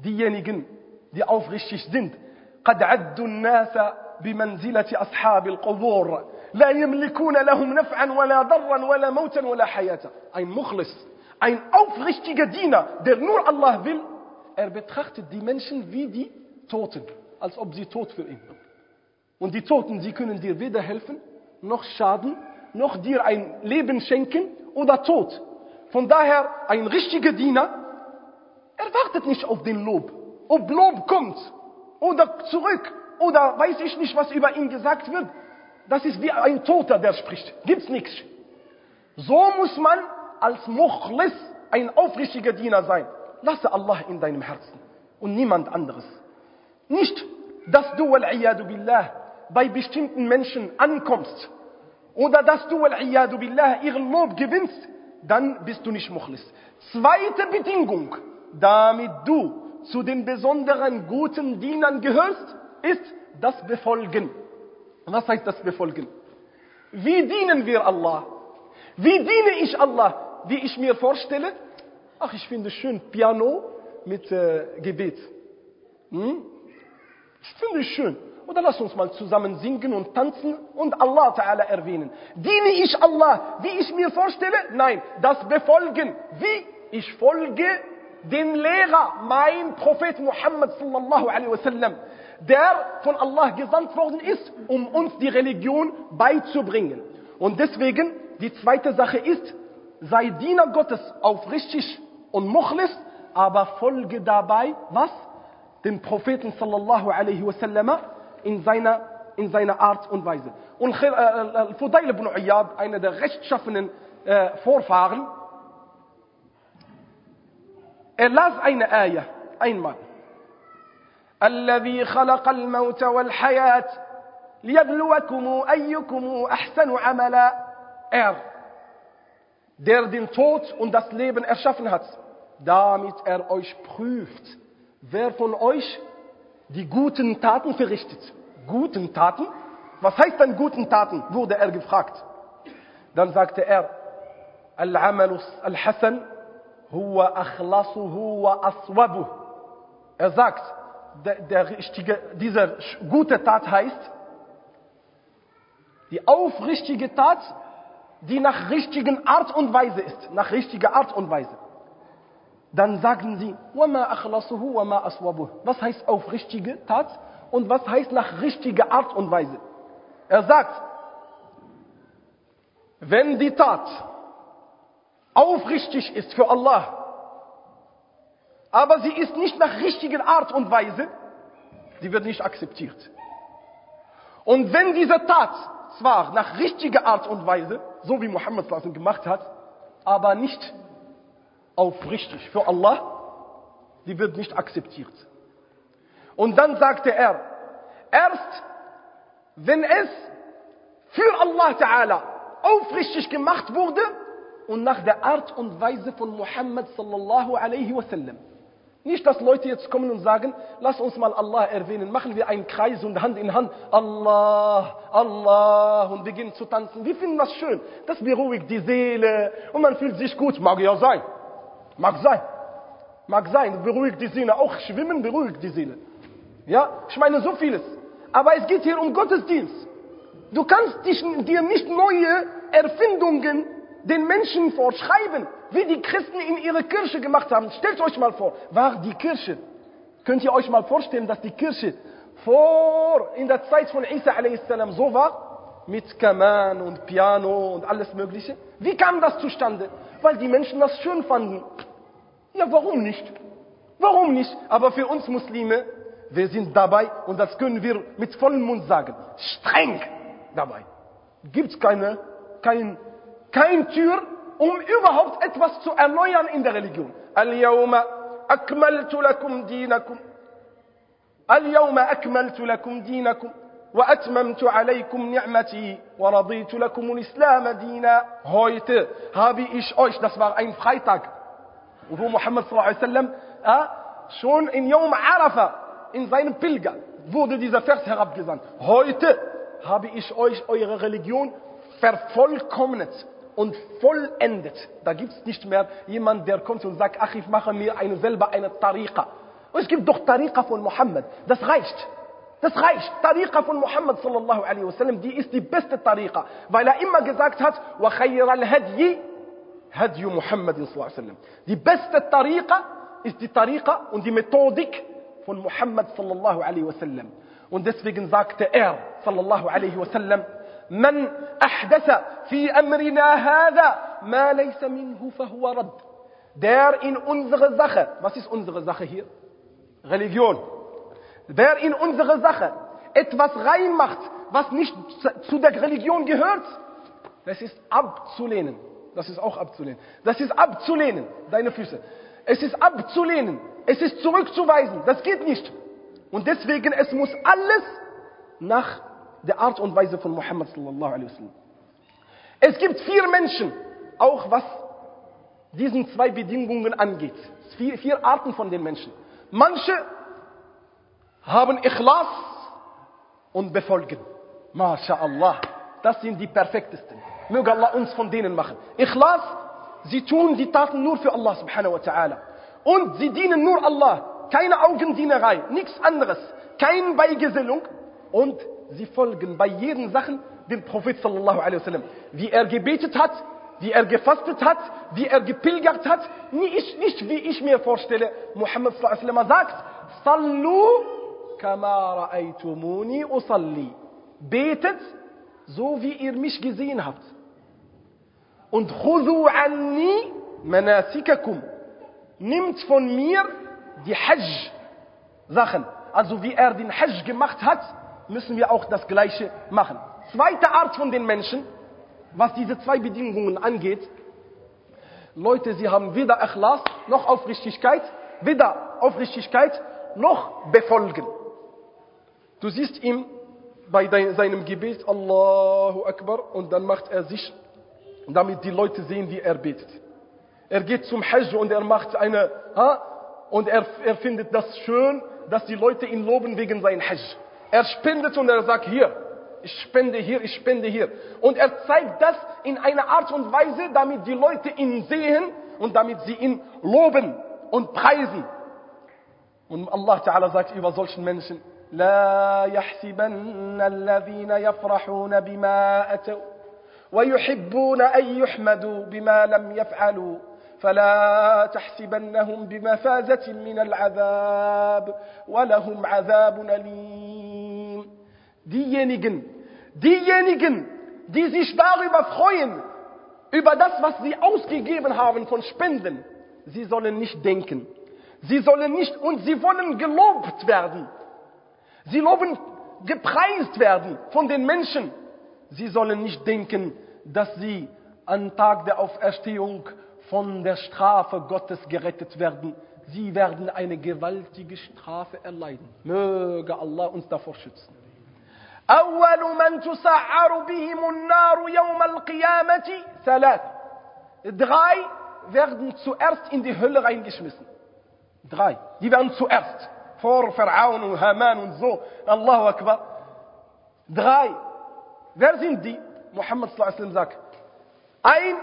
diejenigen, die aufrichtig sind. قد عدوا الناس بمنزلة أصحاب القبور لا يملكون لهم نفعا ولا ضرا ولا موتا ولا حياة. Ein Mukhlis, ein aufrichtiger Diener, der nur Allah will, betrachtet die Menschen wie die Toten, als ob sie tot für ihn sind. Und die Toten, sie können dir weder helfen, noch schaden, noch dir ein Leben schenken oder Tod. Von daher, ein richtiger Diener, wartet nicht auf den Lob. Ob Lob kommt oder zurück oder weiß ich nicht, was über ihn gesagt wird, das ist wie ein Toter, der spricht. Gibt's nichts. So muss man als Mukhlis ein aufrichtiger Diener sein. Lasse Allah in deinem Herzen und niemand anderes. Nicht, dass du, wal-iyadu billah, bei bestimmten Menschen ankommst oder dass du, wal-iyadu billah, ihren Lob gewinnst, dann bist du nicht Mukhlis. Zweite Bedingung, damit du zu den besonderen guten Dienern gehörst, ist das Befolgen. Was heißt das Befolgen? Wie dienen wir Allah? Wie diene ich Allah? Wie ich mir vorstelle? Ach, ich finde schön Piano mit Gebet. Ich finde es schön. Oder lass uns mal zusammen singen und tanzen und Allah Ta'ala erwähnen. Diene ich Allah, wie ich mir vorstelle? Nein, das Befolgen. Wie? Ich folge dem Lehrer, mein Prophet Muhammad sallallahu alaihi wasallam, der von Allah gesandt worden ist, um uns die Religion beizubringen. Und deswegen, die zweite Sache ist, sei Diener Gottes aufrichtig und Mukhlis, aber folge dabei, was? Den Propheten sallallahu alaihi wasallam in seiner Art und Weise. Und Fudail ibn Iyad, einer der rechtschaffenen Vorfahren, las eine Ayah einmal. الذي خلق الموت والحياة ليبلوكم أيكم أحسن عملا. Der den Tod und das Leben erschaffen hat, damit euch prüft, wer von euch die guten Taten verrichtet. Guten Taten? Was heißt denn guten Taten? Wurde gefragt. Dann sagte Al-Amalu al-Hasan huwa akhlasuhu wa aswabuh. Sagt, diese gute Tat heißt, die aufrichtige Tat, die nach richtigen Art und Weise ist. Nach richtiger Art und Weise. Dann sagen sie, وَمَا أَخْلَصُهُ وَمَا أَصْوَبُهُ. Was heißt aufrichtige Tat und was heißt nach richtiger Art und Weise? Sagt, wenn die Tat aufrichtig ist für Allah, aber sie ist nicht nach richtiger Art und Weise, sie wird nicht akzeptiert. Und wenn diese Tat zwar nach richtiger Art und Weise, so wie Muhammad gemacht hat, aber nicht aufrichtig für Allah, die wird nicht akzeptiert. Und dann sagte erst wenn es für Allah Ta'ala aufrichtig gemacht wurde und nach der Art und Weise von Muhammad sallallahu alaihi wasallam. Nicht, dass Leute jetzt kommen und sagen, lass uns mal Allah erwähnen, machen wir einen Kreis und Hand in Hand, Allah, Allah, und beginnen zu tanzen. Wir finden das schön, das beruhigt die Seele und man fühlt sich gut, mag ja sein. Mag sein, beruhigt die Seele. Auch Schwimmen beruhigt die Seele. Ja, ich meine so vieles. Aber es geht hier um Gottesdienst. Du kannst dir nicht neue Erfindungen den Menschen vorschreiben, wie die Christen in ihrer Kirche gemacht haben. Stellt euch mal vor, war die Kirche, könnt ihr euch mal vorstellen, dass die Kirche in der Zeit von Isa a.s. so war? Mit Kaman und Piano und alles Mögliche. Wie kam das zustande? Weil die Menschen das schön fanden. Ja, warum nicht? Warum nicht? Aber für uns Muslime, wir sind dabei, und das können wir mit vollem Mund sagen, streng dabei. Gibt's keine Tür, um überhaupt etwas zu erneuern in der Religion. Al-Yawma akmaltu lakum dinakum. Al-Yawma akmaltu lakum dinakum. Wa atmamtu alaykum ni'mati. Wa raditu lakum al-Islam dina. Heute habe ich euch, das war ein Freitag, wo Muhammad sallallahu alaihi wasallam schon in Yawm Arafah, in seinem Pilger, wurde dieser Vers herabgesandt. Heute habe ich euch eure Religion vervollkommnet und vollendet. Da gibt es nicht mehr jemand, der kommt und sagt, ach, ich mache mir selber eine Tariqa. Und es gibt doch Tariqa von Mohammed. Das reicht. Das reicht. Tariqa von Muhammad sallallahu alaihi wasallam, die ist die beste Tariqa, weil er immer gesagt hat, wa khayral hadyi hadyu Muhammad sallallahu alaihi wasallam. Die beste Tariqa ist die Tariqa und die Methodik von Muhammad sallallahu alaihi wasallam. Und deswegen sagte er sallallahu alaihi wasallam, man ahdatha fi amrina hadha ma laysa minhu fahuwa rad. Der in unsere Sache, was ist unsere Sache hier? Religion. Wer in unsere Sache etwas reinmacht, was nicht zu der Religion gehört, das ist abzulehnen. Das ist auch abzulehnen. Das ist abzulehnen, deine Füße. Es ist abzulehnen. Es ist zurückzuweisen. Das geht nicht. Und deswegen, es muss alles nach der Art und Weise von Muhammad sallallahu alaihi wasallam. Es gibt 4 Menschen, auch was diesen 2 Bedingungen angeht. 4 Arten von den Menschen. Manche haben Ikhlas und befolgen. MashaAllah. Das sind die perfektesten. Möge Allah uns von denen machen. Ikhlas, sie tun die Taten nur für Allah subhanahu wa ta'ala. Und sie dienen nur Allah. Keine Augendienerei, nichts anderes. Keine Beigesellung. Und sie folgen bei jeden Sachen dem Prophet sallallahu alaihi wasallam. Wie er gebetet hat, wie er gefastet hat, wie er gepilgert hat. Nicht wie ich mir vorstelle. Muhammad sallallahu alaihi wasallam sagt, Sallu kama ra'aytumuni usalli. Betet, so wie ihr mich gesehen habt. Und khudhu anni manasikakum. Nimmt von mir die Hajj-Sachen. Also wie er den Hajj gemacht hat, müssen wir auch das Gleiche machen. Zweite Art von den Menschen, was diese 2 Bedingungen angeht. Leute, sie haben weder Ikhlas, noch Aufrichtigkeit, noch Befolgen. Du siehst ihm bei seinem Gebet, Allahu Akbar, und dann macht er sich, damit die Leute sehen, wie er betet. Er geht zum Hajj und er macht und er findet das schön, dass die Leute ihn loben wegen seinem Hajj. Er spendet und er sagt, hier, ich spende hier. Und er zeigt das in einer Art und Weise, damit die Leute ihn sehen und damit sie ihn loben und preisen. Und Allah Ta'ala sagt über solchen Menschen, لا يحسبن الذين يفرحون بما أتوا ويحبون أن يحمدوا بما لم يفعلوا فلا تحسبنهم بمفازة من العذاب ولهم عذاب أليم. Diejenigen, die sich darüber freuen, über das, was sie ausgegeben haben von Spenden, sie sollen nicht denken. Sie wollen gelobt werden. Sie gepreist werden von den Menschen. Sie sollen nicht denken, dass sie am Tag der Auferstehung von der Strafe Gottes gerettet werden. Sie werden eine gewaltige Strafe erleiden. Möge Allah uns davor schützen. أول من تسعر بهم النار يوم القيامة 3. 3 werden zuerst in die Hölle reingeschmissen. 3. Die werden zuerst. Vor Pharaon und Haman und so. Allahu Akbar. 3. Wer sind die? Muhammad sallallahu alaihi wasallam sagt, ein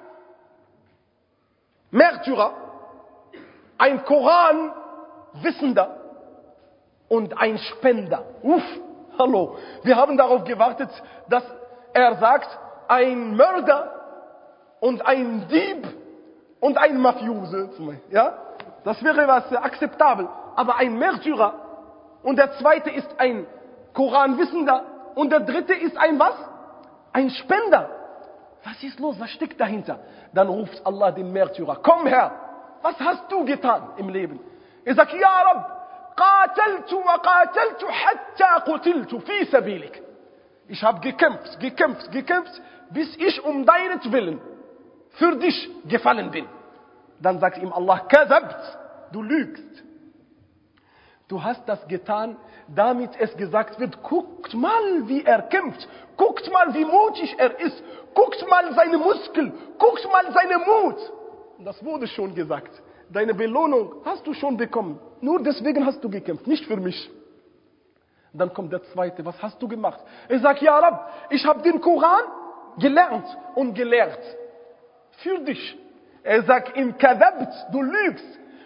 Märtyrer, ein Koranwissender und ein Spender. Hallo. Wir haben darauf gewartet, dass er sagt, ein Mörder und ein Dieb und ein Mafiose. Ja? Das wäre was akzeptabel. Aber ein Märtyrer und der zweite ist ein Koranwissender und der dritte ist ein was? Ein Spender. Was ist los? Was steckt dahinter? Dann ruft Allah den Märtyrer, komm her, was hast du getan im Leben? Er sagt, ja Rabb, qataltu wa qataltu hatta qutiltu fi sabilik. Ich habe gekämpft, bis ich um deinetwillen für dich gefallen bin. Dann sagt ihm Allah, kadhabt, du lügst. Du hast das getan, damit es gesagt wird, guckt mal, wie er kämpft. Guckt mal, wie mutig er ist. Guckt mal seine Muskeln. Guckt mal seine Mut. Das wurde schon gesagt. Deine Belohnung hast du schon bekommen. Nur deswegen hast du gekämpft, nicht für mich. Dann kommt der zweite. Was hast du gemacht? Er sagt, ja Rabb, ich habe den Koran gelernt und gelehrt. Für dich. Er sagt ihm, kadhabt, du lügst.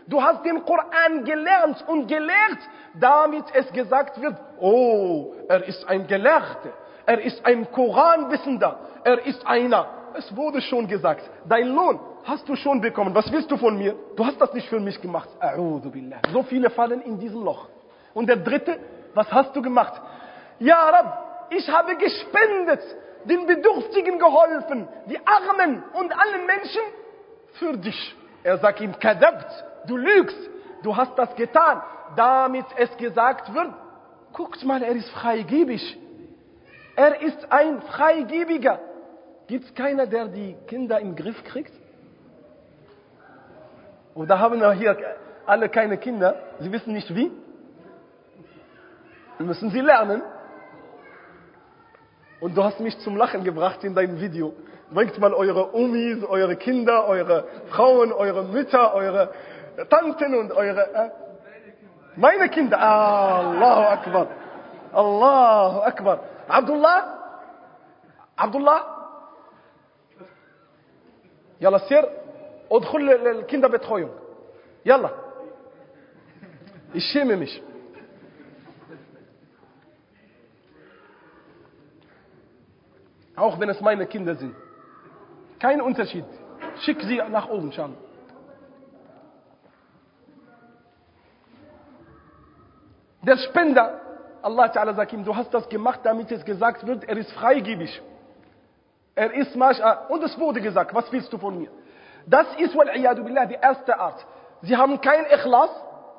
Du hast den Koran gelernt und gelehrt, damit es gesagt wird, oh, er ist ein Gelehrter, er ist ein Koranwissender, er ist einer. Es wurde schon gesagt, dein Lohn hast du schon bekommen. Was willst du von mir? Du hast das nicht für mich gemacht. A'udhu billah. So viele fallen in diesem Loch. Und der dritte, was hast du gemacht? Ja, Rab, ich habe gespendet, den Bedürftigen geholfen, die Armen und allen Menschen für dich. Er sagt ihm, kadabt, du lügst, du hast das getan, damit es gesagt wird, guckt mal, er ist freigebig. Er ist ein Freigebiger. Gibt es keiner, der die Kinder im Griff kriegt? Oder haben wir hier alle keine Kinder? Sie wissen nicht wie? Müssen sie lernen. Und du hast mich zum Lachen gebracht in deinem Video. Bringt mal eure Omis, eure Kinder, eure Frauen, eure Mütter, eure Tanten und eure... Meine Kinder. Allahu Akbar. Allahu Akbar. Abdullah? يلا سير ادخل الكنderbetreuung. يلا. Ich schäme mich. Auch wenn es meine Kinder sind. Kein Unterschied. Schick sie nach oben, schauen. Der Spender, Allah Ta'ala sagt ihm, du hast das gemacht, damit es gesagt wird, er ist freigebig. Er ist Mascha. Und es wurde gesagt, was willst du von mir? Das ist, wal-iyadu billah, die erste Art. Sie haben kein Ikhlas.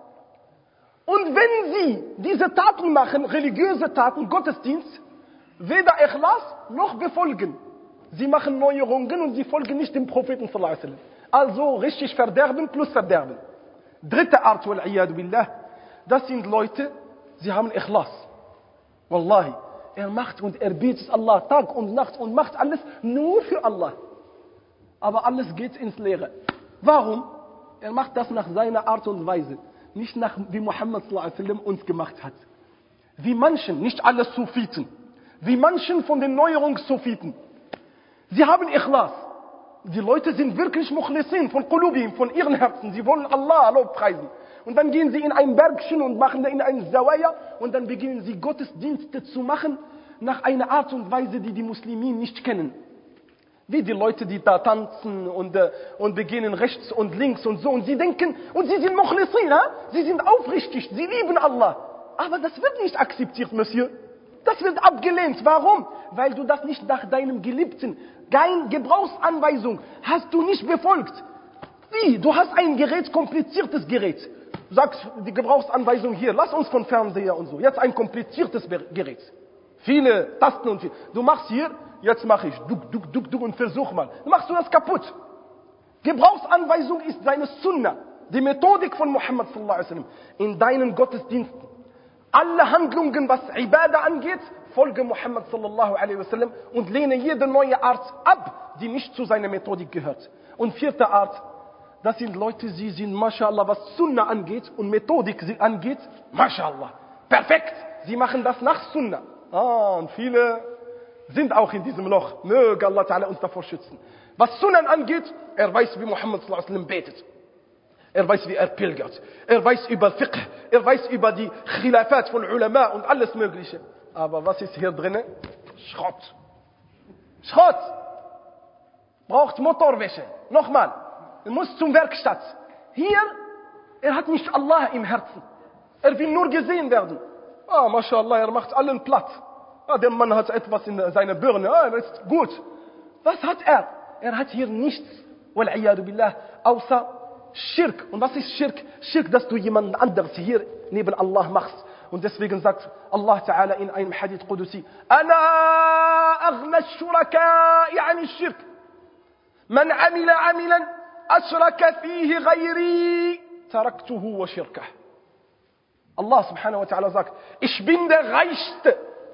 Und wenn sie diese Taten machen, religiöse Taten, Gottesdienst, weder Ikhlas noch befolgen. Sie machen Neuerungen und sie folgen nicht dem Propheten sallallahu alaihi wasallam. Also richtig Verderben plus Verderben. Dritte Art, wal-iyadu billah, das sind Leute, sie haben Ikhlas. Wallahi. Er macht und er betet Allah Tag und Nacht und macht alles nur für Allah. Aber alles geht ins Leere. Warum? Er macht das nach seiner Art und Weise. Nicht nach, wie Muhammad sallallahu alaihi wasallam uns gemacht hat. Wie manchen, nicht alle Sufiten. Wie manchen von den Neuerungssufiten. Sie haben Ikhlas. Die Leute sind wirklich Mukhlisin von Qulubim, von ihren Herzen. Sie wollen Allah Lobpreisen. Und dann gehen sie in ein Bergchen und machen in ein Zawaya und dann beginnen sie Gottesdienste zu machen nach einer Art und Weise, die die Muslimen nicht kennen. Wie die Leute, die da tanzen und beginnen rechts und links und so. Und sie denken, und sie sind Mukhlisin, sie sind aufrichtig, sie lieben Allah. Aber das wird nicht akzeptiert, Monsieur. Das wird abgelehnt. Warum? Weil du das nicht nach deinem Geliebten, deine Gebrauchsanweisung hast du nicht befolgt. Wie? Du hast ein Gerät, kompliziertes Gerät. Du sagst die Gebrauchsanweisung hier, lass uns von Fernseher und so. Jetzt ein kompliziertes Gerät. Viele Tasten und viel. Du machst hier, jetzt mache ich duck und versuch mal. Dann machst du das kaputt. Gebrauchsanweisung ist seine Sunna, die Methodik von Muhammad sallallahu alaihi wasallam in deinen Gottesdiensten. Alle Handlungen, was Ibadah angeht, folge Muhammad sallallahu alaihi wasallam und lehne jede neue Art ab, die nicht zu seiner Methodik gehört. Und vierte Art, das sind Leute, sie sind, mashallah, was Sunna angeht und Methodik angeht, mashallah, perfekt. Sie machen das nach Sunna. Und viele sind auch in diesem Loch. Möge Allah Ta'ala uns davor schützen. Was Sunna angeht, er weiß, wie Muhammad sallallahu alaihi wasallam betet. Er weiß, wie er pilgert. Er weiß über Fiqh. Er weiß über die Khilafat von Ulama und alles Mögliche. Aber was ist hier drinnen? Schrott. Schrott. Braucht Motorwäsche. Nochmal. Er muss zum Werkstatt. Hier, er hat nicht Allah im Herzen. Er will nur gesehen werden. Mashallah, er macht allen platt. Der Mann hat etwas in seiner Birne. Das ist gut. Was hat er? Er hat hier nichts. Wal-iyadu billah. Außer Schirk. Und was ist Schirk? Schirk, dass du jemanden anderes hier neben Allah machst. Und deswegen sagt Allah Ta'ala in einem Hadith Qudusi, Ana aghna ash-shuraka'i 'ani ash-shirk. Man 'amila 'amilan ashraka fihi ghayri taraktuhu wa shirkah. Allah Subhanahu wa Ta'ala sagt, ich bin der Reichste.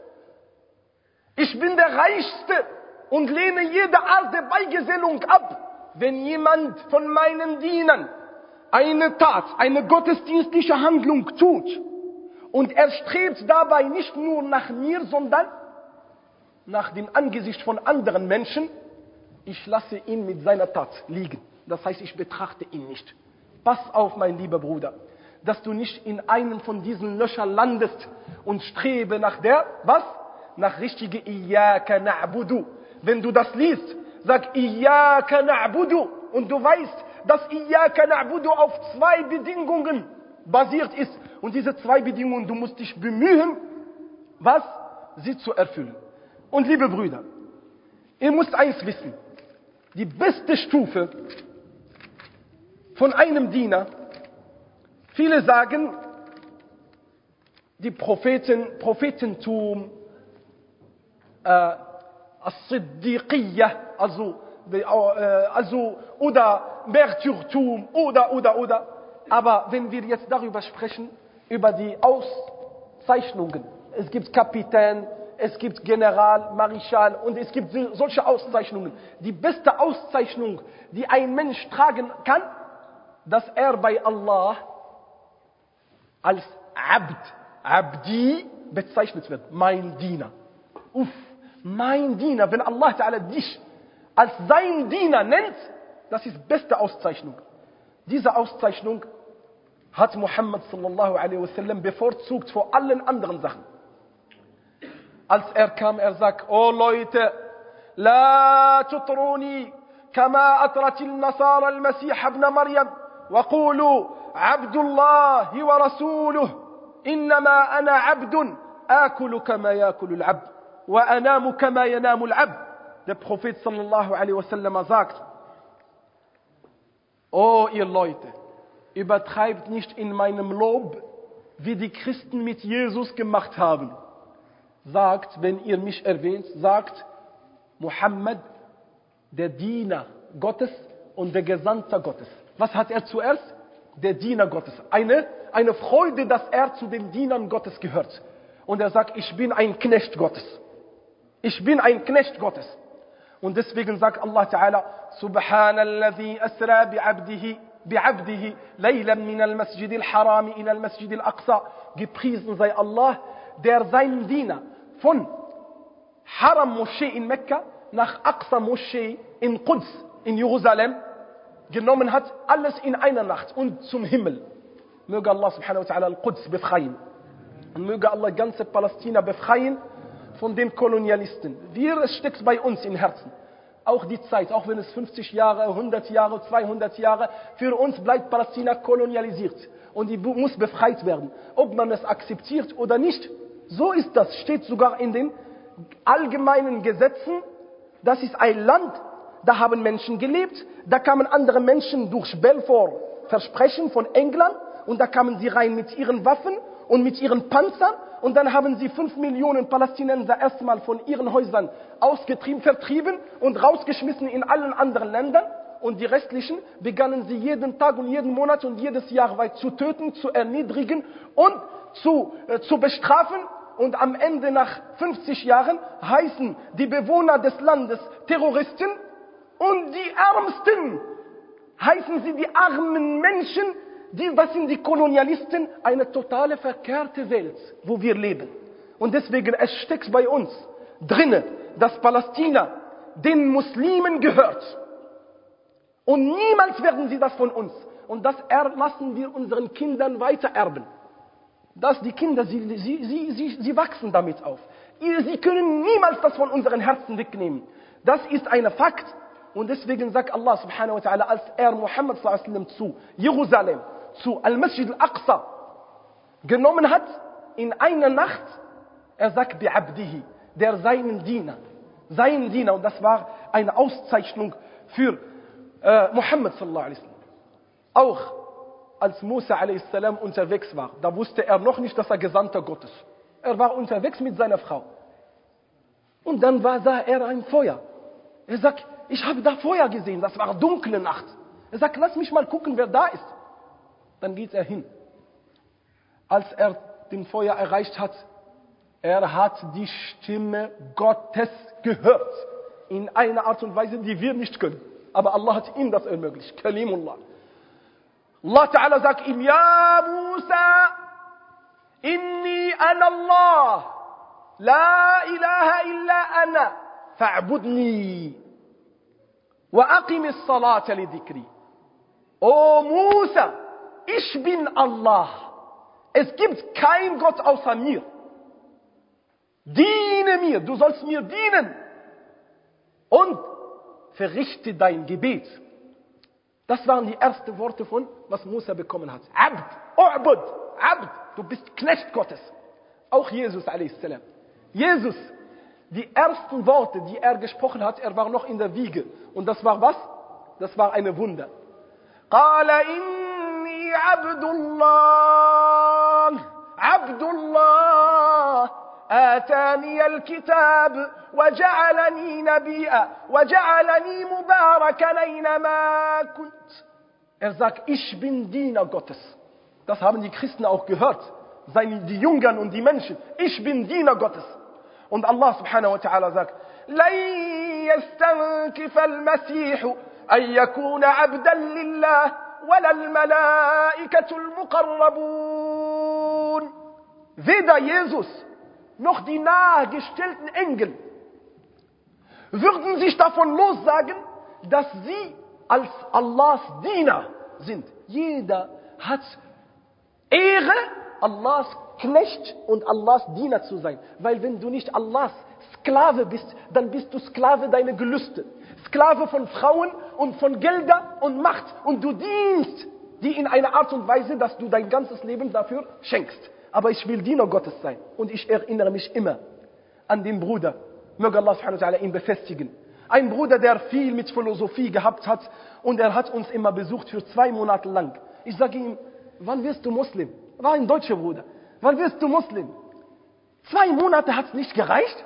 Ich bin der Reichste und lehne jede Art der Beigesellung ab. Wenn jemand von meinen Dienern eine Tat, eine gottesdienstliche Handlung tut und er strebt dabei nicht nur nach mir, sondern nach dem Angesicht von anderen Menschen, ich lasse ihn mit seiner Tat liegen. Das heißt, ich betrachte ihn nicht. pass auf, mein lieber Bruder, dass du nicht in einem von diesen Löchern landest und strebe nach was? Nach richtige Iyyaka na'budu. Wenn du das liest, sag Iyyaka na'budu und du weißt, dass Iyyaka na'budu auf 2 Bedingungen basiert ist. Und diese 2 Bedingungen, du musst dich bemühen, was? Sie zu erfüllen. Und liebe Brüder, ihr müsst eins wissen. Die beste Stufe von einem Diener, viele sagen, die Prophetentum, As-Siddiqiyya, also oder Märtyrtum, oder. Aber wenn wir jetzt darüber sprechen, über die Auszeichnungen, es gibt Kapitän, es gibt General, Marischal und es gibt solche Auszeichnungen. Die beste Auszeichnung, die ein Mensch tragen kann, dass er bei Allah als Abdi bezeichnet wird. Mein Diener. Mein Diener. Wenn Allah Ta'ala dich als sein Diener nennt, das ist beste Auszeichnung. Diese Auszeichnung hat Muhammad sallallahu alaihi wasallam bevorzugt vor allen anderen Sachen. Als er kam, er sagt, oh Leute, la tutruni kama atratil nasara al-Masih ibn Maryam wa qulu Abdullahi wa Rasuluh innama ana abdun akulu kama yakulu al-abd wa anamu kama yanamu al-abd. Der Prophet sallallahu alaihi wasallam sagt, oh ihr Leute, übertreibt nicht in meinem Lob, wie die Christen mit Jesus gemacht haben. Sagt, wenn ihr mich erwähnt, sagt Muhammad, der Diener Gottes und der Gesandte Gottes. Was hat er zuerst? Der Diener Gottes. Eine Freude, dass er zu den Dienern Gottes gehört. Und er sagt, ich bin ein Knecht Gottes. Ich bin ein Knecht Gottes. Und deswegen sagt Allah Ta'ala, Subhanalladhi asra bi'abdihi laylan min al-Masjid al-Haram ila al-Masjid al-Aqsa. Gepriesen sei Allah, der seinen Diener von Haram-Moschee in Mekka nach Aqsa-Moschee in Quds in Jerusalem genommen hat, alles in einer Nacht und zum Himmel. Möge Allah subhanahu wa ta'ala al-Quds befreien. Und möge Allah ganze Palästina befreien von den Kolonialisten. Es steckt bei uns im Herzen. Auch die Zeit, auch wenn es 50 Jahre, 100 Jahre, 200 Jahre, für uns bleibt Palästina kolonialisiert. Und die muss befreit werden. Ob man es akzeptiert oder nicht, so ist das. Steht sogar in den allgemeinen Gesetzen. Das ist ein Land, da haben Menschen gelebt. Da kamen andere Menschen durch Balfour Versprechen von England. Und da kamen sie rein mit ihren Waffen und mit ihren Panzern. Und dann haben sie 5 Millionen Palästinenser erstmal von ihren Häusern vertrieben und rausgeschmissen in allen anderen Ländern. Und die restlichen begannen sie jeden Tag und jeden Monat und jedes Jahr weit zu töten, zu erniedrigen und zu bestrafen. Und am Ende nach 50 Jahren heißen die Bewohner des Landes Terroristen und die Ärmsten heißen sie die armen Menschen. Was sind die Kolonialisten? Eine totale verkehrte Welt, wo wir leben. Und deswegen, es steckt bei uns drinne, dass Palästina den Muslimen gehört. Und niemals werden sie das von uns. Und das lassen wir unseren Kindern weiter erben. Dass die Kinder, sie wachsen damit auf. Sie können niemals das von unseren Herzen wegnehmen. Das ist ein Fakt. Und deswegen sagt Allah subhanahu wa ta'ala, als er Muhammad sallallahu alaihi wasallam zu Jerusalem, zu Al-Masjid al-Aqsa genommen hat, in einer Nacht, er sagt, bi'abdihi, der seinen Diener. Und das war eine Auszeichnung für Muhammad sallallahu alaihi wasallam. Auch als Musa alaihi salam unterwegs war, da wusste er noch nicht, dass er Gesandter Gottes. Er war unterwegs mit seiner Frau. Und dann sah er ein Feuer. Er sagt, ich habe da Feuer gesehen, das war dunkle Nacht. Er sagt, lass mich mal gucken, wer da ist. Dann geht er hin. Als er den Feuer erreicht hat, er hat die Stimme Gottes gehört. In einer Art und Weise, die wir nicht können. Aber Allah hat ihm das ermöglicht. Kalimullah. Allah Ta'ala sagt ihm, Ja Musa, inni ana Allah, la ilaha illa ana, fa'budni, wa aqimis salata li dhikri. O Musa, ich bin Allah. Es gibt keinen Gott außer mir. Diene mir, du sollst mir dienen. Und verrichte dein Gebet. Das waren die ersten Worte von, was Musa bekommen hat. Abd, U'bud, Abd, du bist Knecht Gottes. Auch Jesus a.s. Jesus, die ersten Worte, die er gesprochen hat, er war noch in der Wiege. Und das war was? Das war eine Wunder. Qala inni Abdullah, Abdullah. آتاني الكتاب وجعلني نبيا وجعلني مباركا أينما كنت. Er sagt, ich bin Diener Gottes. Das haben die Christen auch gehört. Die Jüngern und die Menschen. Ich bin Diener Gottes. Und Allah subhanahu wa ta'ala sagt, لن يستنكف المسيح أن يكون عبدا لله ولا الملائكة المقربون. Weder Jesus noch die nahegestellten Engel würden sich davon lossagen, dass sie als Allahs Diener sind. Jeder hat Ehre, Allahs Knecht und Allahs Diener zu sein. Weil wenn du nicht Allahs Sklave bist, dann bist du Sklave deiner Gelüste. Sklave von Frauen und von Gelder und Macht. Und du dienst die in einer Art und Weise, dass du dein ganzes Leben dafür schenkst. Aber ich will Diener Gottes sein. Und ich erinnere mich immer an den Bruder. Möge Allah subhanahu wa ta'ala ihn befestigen. Ein Bruder, der viel mit Philosophie gehabt hat. Und er hat uns immer besucht für 2 Monate lang. Ich sage ihm, wann wirst du Muslim? War ein deutscher Bruder. Wann wirst du Muslim? 2 Monate hat es nicht gereicht.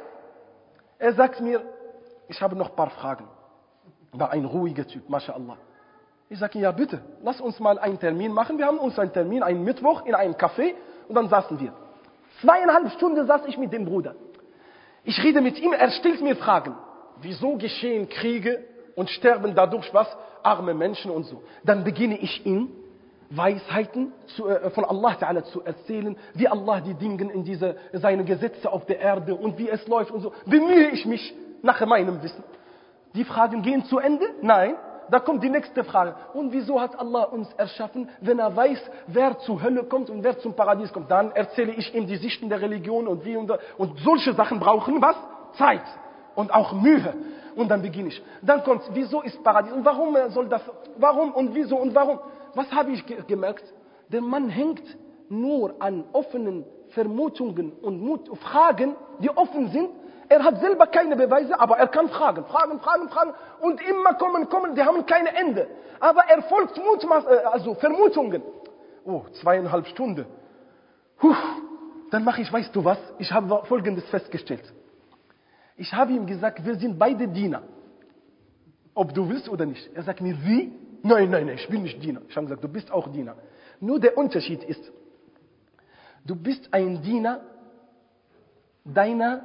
Er sagt mir, ich habe noch ein paar Fragen. War ein ruhiger Typ, mashallah. Ich sage ihm, ja bitte, lass uns mal einen Termin machen. Wir haben uns einen Termin, einen Mittwoch in einem Café. Und dann saßen wir. 2,5 Stunden saß ich mit dem Bruder. Ich rede mit ihm, er stellt mir Fragen. Wieso geschehen Kriege und sterben dadurch was? Arme Menschen und so. Dann beginne ich ihm Weisheiten von Allah Ta'ala zu erzählen, wie Allah die Dinge in seine Gesetze auf der Erde und wie es läuft und so. Bemühe ich mich nach meinem Wissen. Die Fragen gehen zu Ende? Nein. Da kommt die nächste Frage. Und wieso hat Allah uns erschaffen, wenn er weiß, wer zur Hölle kommt und wer zum Paradies kommt? Dann erzähle ich ihm die Sichten der Religion und wie und solche Sachen brauchen was? Zeit und auch Mühe. Und dann beginne ich. Dann kommt, wieso ist Paradies und warum soll das? Warum und wieso und warum? Was habe ich gemerkt? Der Mann hängt nur an offenen Vermutungen und Fragen, die offen sind. Er hat selber keine Beweise, aber er kann fragen. Und immer kommen, die haben kein Ende. Aber er folgt Vermutungen. Oh, 2,5 Stunden. Dann mache ich, weißt du was? Ich habe Folgendes festgestellt. Ich habe ihm gesagt, wir sind beide Diener. Ob du willst oder nicht. Er sagt mir, wie? Nein, ich bin nicht Diener. Ich habe gesagt, du bist auch Diener. Nur der Unterschied ist, du bist ein Diener deiner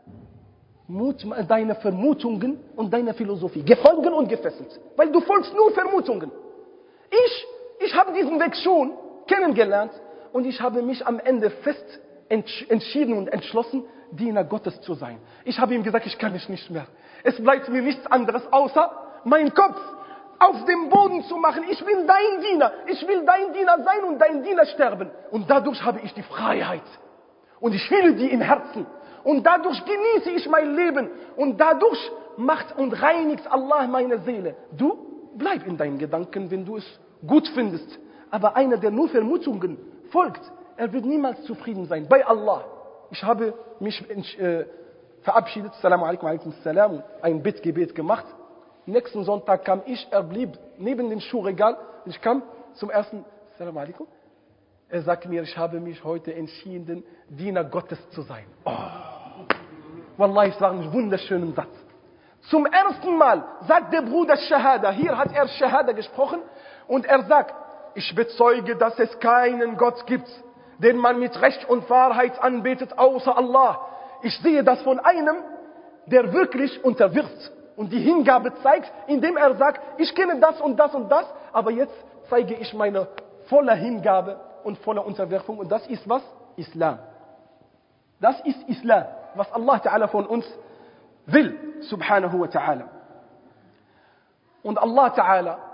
Vermutungen und deiner Philosophie. Gefangen und gefesselt. Weil du folgst nur Vermutungen. Ich habe diesen Weg schon kennengelernt und ich habe mich am Ende fest entschieden und entschlossen, Diener Gottes zu sein. Ich habe ihm gesagt, ich kann es nicht mehr. Es bleibt mir nichts anderes, außer meinen Kopf auf dem Boden zu machen. Ich bin dein Diener. Ich will dein Diener sein und dein Diener sterben. Und dadurch habe ich die Freiheit. Und ich fühle die im Herzen. Und dadurch genieße ich mein Leben. Und dadurch macht und reinigt Allah meine Seele. Du bleib in deinen Gedanken, wenn du es gut findest. Aber einer, der nur Vermutungen folgt, er wird niemals zufrieden sein. Bei Allah. Ich habe mich verabschiedet. Assalamu alaikum, alaikum assalam. Ein Bittgebet gemacht. Nächsten Sonntag kam ich, er blieb neben dem Schuhregal. Ich kam zum ersten, Assalamu alaikum. Er sagt mir, ich habe mich heute entschieden, Diener Gottes zu sein. Oh. Wallahi, es war ein wunderschöner Satz. Zum ersten Mal sagt der Bruder Shahada, hier hat er Shahada gesprochen und er sagt, ich bezeuge, dass es keinen Gott gibt, den man mit Recht und Wahrheit anbetet, außer Allah. Ich sehe das von einem, der wirklich unterwirft und die Hingabe zeigt, indem er sagt, ich kenne das und das und das, aber jetzt zeige ich meine volle Hingabe und volle Unterwerfung. Und das ist was? Islam. Das ist Islam, was Allah Ta'ala von uns will, subhanahu wa ta'ala. Und Allah Ta'ala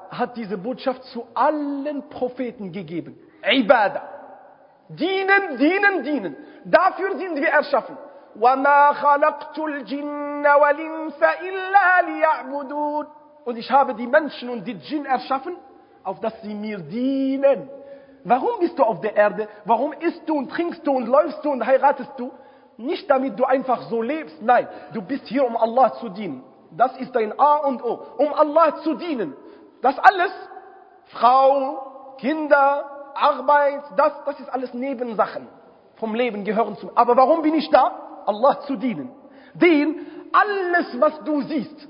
hat diese Botschaft zu allen Propheten gegeben. Ibadah. Dienen, dienen, dienen. Dafür sind wir erschaffen. وَمَا خَلَقْتُ الْجِنَّ وَالْإِنسَ إِلَّا لِيَعْبُدُونَ. Und ich habe die Menschen und die Djinn erschaffen, auf dass sie mir dienen. Warum bist du auf der Erde? Warum isst du und trinkst du und läufst du und heiratest du? Nicht damit du einfach so lebst. Nein, du bist hier, um Allah zu dienen. Das ist dein A und O. Um Allah zu dienen. Das alles, Frau, Kinder, Arbeit, das ist alles Nebensachen. Vom Leben gehören zu. Aber warum bin ich da? Allah zu dienen. Denn alles, was du siehst,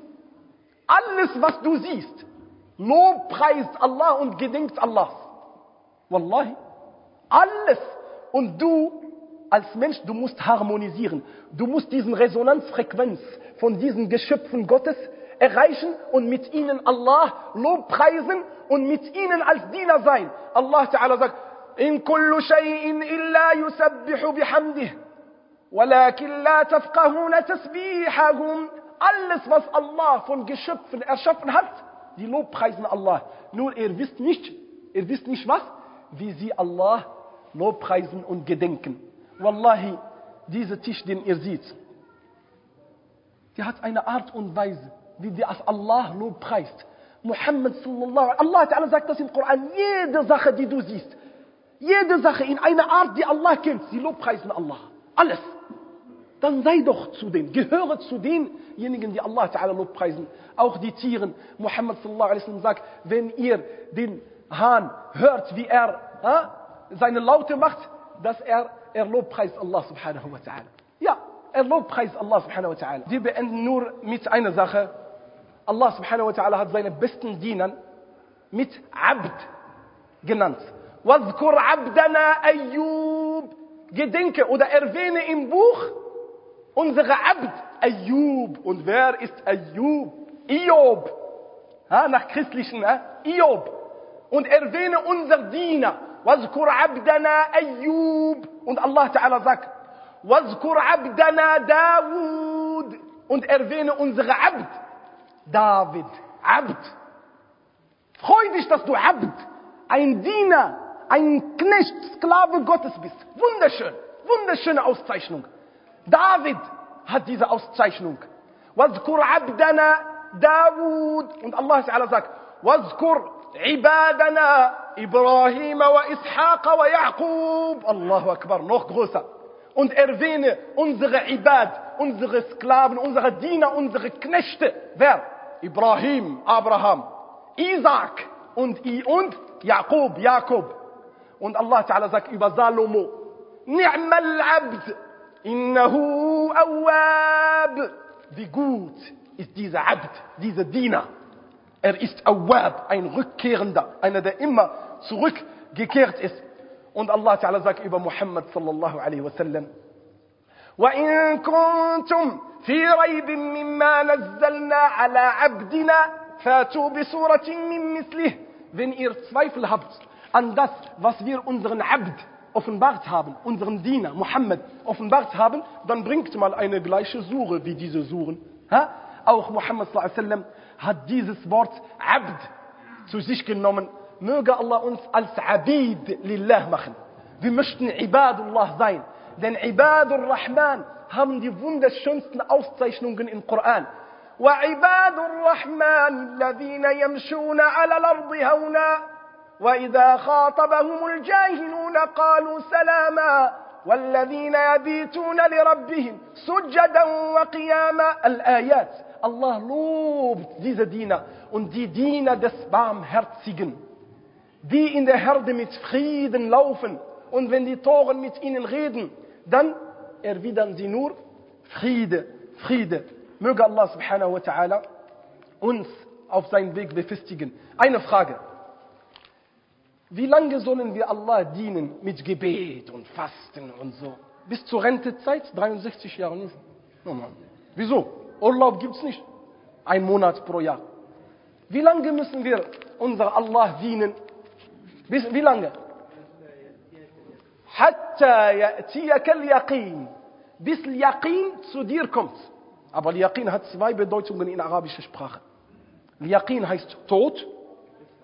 lobpreist Allah und gedenkt Allahs. Wallahi. Alles. Und du als Mensch, du musst harmonisieren. Du musst diesen Resonanzfrequenz von diesen Geschöpfen Gottes erreichen und mit ihnen Allah lobpreisen und mit ihnen als Diener sein. Allah Ta'ala sagt, in kullu shay'in illa yusabbihu bihamdih, walakin la tafqahuna tasbihahum. Alles, was Allah von Geschöpfen erschaffen hat, die lobpreisen Allah. Nur ihr wisst nicht was? Wie sie Allah lobpreisen und gedenken. Wallahi, dieser Tisch, den ihr seht, der hat eine Art und Weise, wie der Allah lobpreist. Muhammad sallallahu alaihi Allah Ta'ala sagt das im Koran, jede Sache, die du siehst, jede Sache in einer Art, die Allah kennt, sie lobpreisen Allah. Alles. Dann sei doch zu denen, gehöre zu denjenigen, die Allah Ta'ala lobpreisen. Auch die Tiere. Muhammad sallallahu alaihi wasallam sagt, wenn ihr den Hahn hört, wie er seine Laute macht, dass er lobpreist Allah subhanahu wa ta'ala. Ja, er lobpreist Allah subhanahu wa ta'ala. Wir beenden nur mit einer Sache. Allah subhanahu wa ta'ala hat seine besten Dienern mit Abd genannt. وَاذْكُرْ عَبْدَنَا أَيُّوب. Gedenke oder erwähne im Buch unsere Abd Ayyub. Und wer ist Ayyub? Iob. Nach christlichen, Iob. Und erwähne unser Diener. وَاذْكُرْ عَبْدَنَا أَيُّوب. Und Allah Ta'ala sagt, وَاذْكُرْ عَبْدَنَا Dawud. Und erwähne unsere Abd, David. Abd. Freu dich, dass du Abd, ein Diener, ein Knecht, Sklave Gottes bist. Wunderschön. Wunderschöne Auszeichnung. David hat diese Auszeichnung. وَاذْكُرْ عَبْدَنَا Dawud. Und Allah Ta'ala sagt, وَاذْكُرْ عبادنا إبراهيم وإسحاق ويعقوب. Allahu Akbar, noch größer. Und erwähne unsere Ibad, unsere Sklaven, unsere Diener, unsere Knechte. Wer? Ibrahim, Abraham, Isaac und Jakob. Und Allah Ta'ala sagt über Salomo, Ni'mal Abd, innahu awwab. Wie gut ist dieser Abd, dieser Diener. Er ist Awwab, ein Rückkehrender, einer, der immer zurückgekehrt ist. Und Allah Ta'ala sagt über Muhammad sallallahu alaihi wasallam, وَإِن كُنتُمْ فِي رَيْبٍ مِّمَّا نَزَّلْنَا عَلَى عَبْدِنَا فَاتُوا بِسُورَةٍ مِّن مِثْلِهِ. Wenn ihr Zweifel habt an das, was wir unseren Abd offenbart haben, unseren Diener Muhammad offenbart haben, dann bringt mal eine gleiche Sure wie diese Suren. Auch Muhammad sallallahu alaihi wasallam hat dieses Wort Abd zu sich genommen. Möge Allah uns als Abid Lillah machen. Wir möchten Ibadullah sein. Denn Ibadur Rahman haben die wunderschönsten Auszeichnungen im Koran. وَعِبَادُ الرَّحْمَنِ الَّذِينَ يَمْشُونَ عَلَى الْأَرْضِ هَوْنًا وَإِذَا خَاطَبَهُمُ الْجَاهِلُونَ قَالُوا سَلَامًا وَالَّذِينَ يَبِيتُونَ لِرَبِّهِمْ سُجَّدًا وَقِيَامًا. Al-Ayat. Allah lobt diese Diener und die Diener des Barmherzigen, die in der Herde mit Frieden laufen und wenn die Toren mit ihnen reden, dann erwidern sie nur Friede, Friede. Möge Allah subhanahu wa ta'ala uns auf seinen Weg befestigen. Eine Frage. Wie lange sollen wir Allah dienen mit Gebet und Fasten und so? Bis zur Rentezeit? 63 Jahre nicht? Oh Mann. Wieso? Urlaub gibt's nicht. 1 Monat pro Jahr. Wie lange müssen wir unser Allah dienen? Wie lange? Hatta ya'tiyaka al-Yaqin. Bis Yaqin zu dir kommt. Aber Yaqin hat 2 Bedeutungen in arabischer Sprache. Yaqin heißt Tod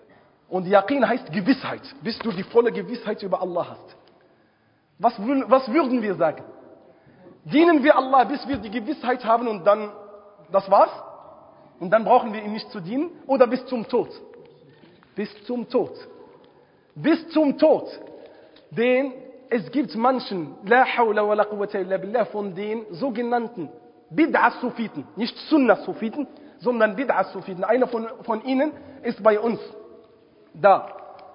Und Yaqin heißt Gewissheit, bis du die volle Gewissheit über Allah hast. Was würden wir sagen? Dienen wir Allah, bis wir die Gewissheit haben und dann, das war's? Und dann brauchen wir ihm nicht zu dienen? Oder bis zum Tod? Bis zum Tod. Bis zum Tod. Denn es gibt manchen, la hawla wa la quwwata illa billah, von den sogenannten Bid'a-Sufiten, nicht Sunnah-Sufiten, sondern Bid'a-Sufiten. Einer von ihnen ist bei uns da.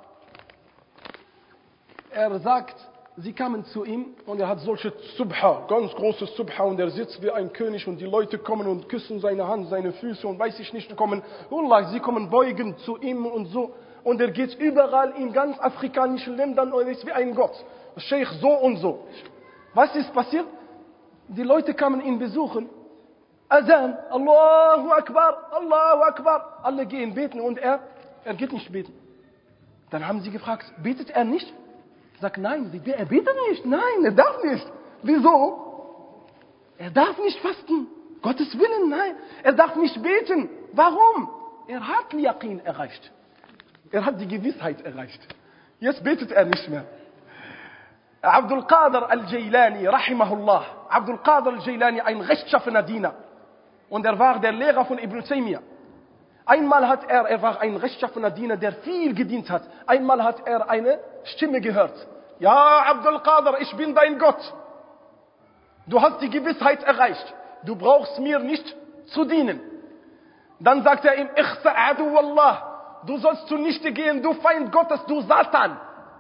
Er sagt, sie kamen zu ihm und er hat solche Subha, ganz große Subha, und er sitzt wie ein König und die Leute kommen und küssen seine Hand, seine Füße und weiß ich nicht, kommen, Allah, sie kommen beugen zu ihm und so. Und er geht überall in ganz afrikanischen Ländern und ist wie ein Gott. Sheikh so und so. Was ist passiert? Die Leute kamen ihn besuchen. Azan, Allahu Akbar, Allahu Akbar. Alle gehen beten und er geht nicht beten. Dann haben sie gefragt, betet er nicht? Sagt, nein, er betet nicht. Nein, er darf nicht. Wieso? Er darf nicht fasten. Gottes Willen, nein. Er darf nicht beten. Warum? Er hat Yaqin erreicht. Er hat die Gewissheit erreicht. Jetzt betet er nicht mehr. Abdul Qadir al-Jailani, rahimahullah. Abdul Qadir al-Jailani, ein rechtschaffener Diener. Und er war der Lehrer von Ibn Taymiyyah. Einmal hat er war ein rechtschaffener Diener, der viel gedient hat. Einmal hat er eine Stimme gehört. Ja, Abdul Qadir, ich bin dein Gott. Du hast die Gewissheit erreicht. Du brauchst mir nicht zu dienen. Dann sagt er ihm, Ikhsa'adu wallah. Du sollst zunichte gehen, du Feind Gottes, du Satan.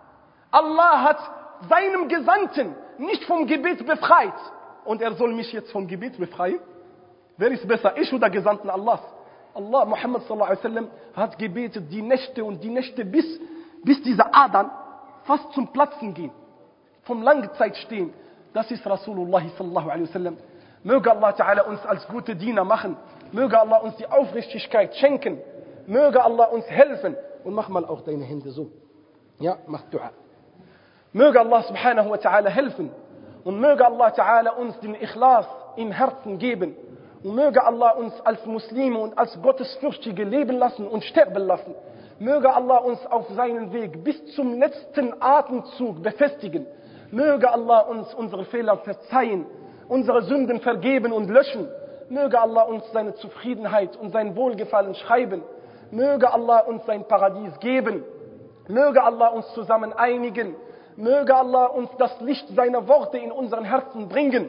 Allah hat seinem Gesandten nicht vom Gebet befreit. Und er soll mich jetzt vom Gebet befreien? Wer ist besser, ich oder Gesandten Allahs? Allah, Muhammad sallallahu alaihi wasallam, hat gebetet die Nächte und die Nächte, bis diese Adern fast zum Platzen gehen. Vom lange Zeit stehen. Das ist Rasulullah sallallahu alaihi wasallam. Möge Allah Ta'ala uns als gute Diener machen. Möge Allah uns die Aufrichtigkeit schenken. Möge Allah uns helfen. Und mach mal auch deine Hände so. Ja, mach Dua. Möge Allah subhanahu wa ta'ala helfen. Und möge Allah Ta'ala uns den Ikhlas im Herzen geben. Und möge Allah uns als Muslime und als Gottesfürchtige leben lassen und sterben lassen. Möge Allah uns auf seinen Weg bis zum letzten Atemzug befestigen. Möge Allah uns unsere Fehler verzeihen, unsere Sünden vergeben und löschen. Möge Allah uns seine Zufriedenheit und sein Wohlgefallen schreiben. Möge Allah uns sein Paradies geben. Möge Allah uns zusammen einigen. Möge Allah uns das Licht seiner Worte in unseren Herzen bringen.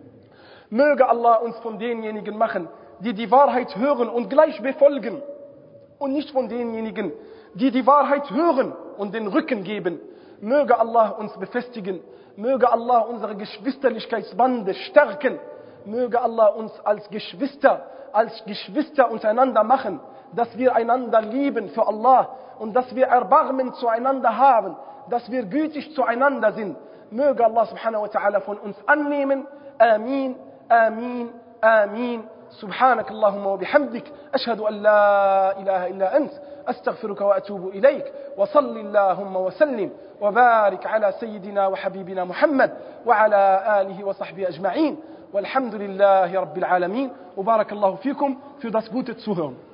Möge Allah uns von denjenigen machen, die die Wahrheit hören und gleich befolgen. Und nicht von denjenigen, die die Wahrheit hören und den Rücken geben. Möge Allah uns befestigen. Möge Allah unsere Geschwisterlichkeitsbande stärken. Möge Allah uns als Geschwister untereinander machen, dass wir einander lieben für Allah und dass wir Erbarmen zueinander haben, dass wir gütig zueinander sind. Möge Allah subhanahu wa ta'ala von uns annehmen. Amin, Amin, Amin. سبحانك اللهم وبحمدك أشهد أن لا إله إلا أنت أستغفرك وأتوب إليك وصل اللهم وسلم وبارك على سيدنا وحبيبنا محمد وعلى آله وصحبه أجمعين والحمد لله رب العالمين وبارك الله فيكم für das gute Zuhören.